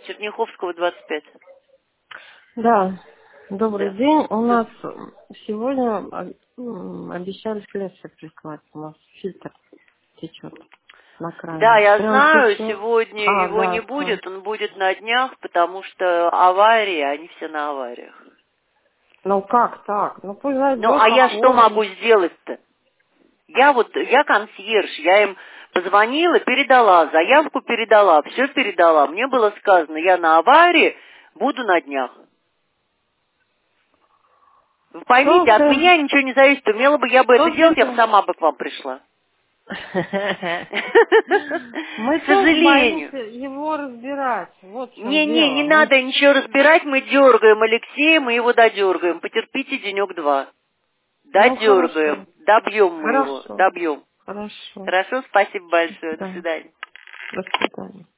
Черняховского, 25. Да, добрый Да. день. У нас сегодня обещали слесаря прислать. У нас фильтр течет на Да, кране. я Прям знаю, течет. сегодня его не Да, да. будет, он будет на днях, потому что аварии, они все на авариях. Ну как так? Ну пусть Ну, зайдет, а я что могу оформит. сделать-то? Я консьерж, я им позвонила, передала, заявку передала, все передала. Мне было сказано, я на аварии, буду на днях. Вы Что поймите, от ты? меня ничего не зависит. Умела бы я бы это Что делать, я бы ты? сама бы к вам пришла. Мы К тоже сожалению. боимся его разбирать. Вот в чем Не дело. Мы... надо ничего разбирать, мы дергаем Алексея, мы его додергаем. Потерпите денек-два. Ну хорошо. Додергаем, добьем мы его, Хорошо. добьем. Хорошо. Хорошо, спасибо большое, до Да. свидания. До свидания.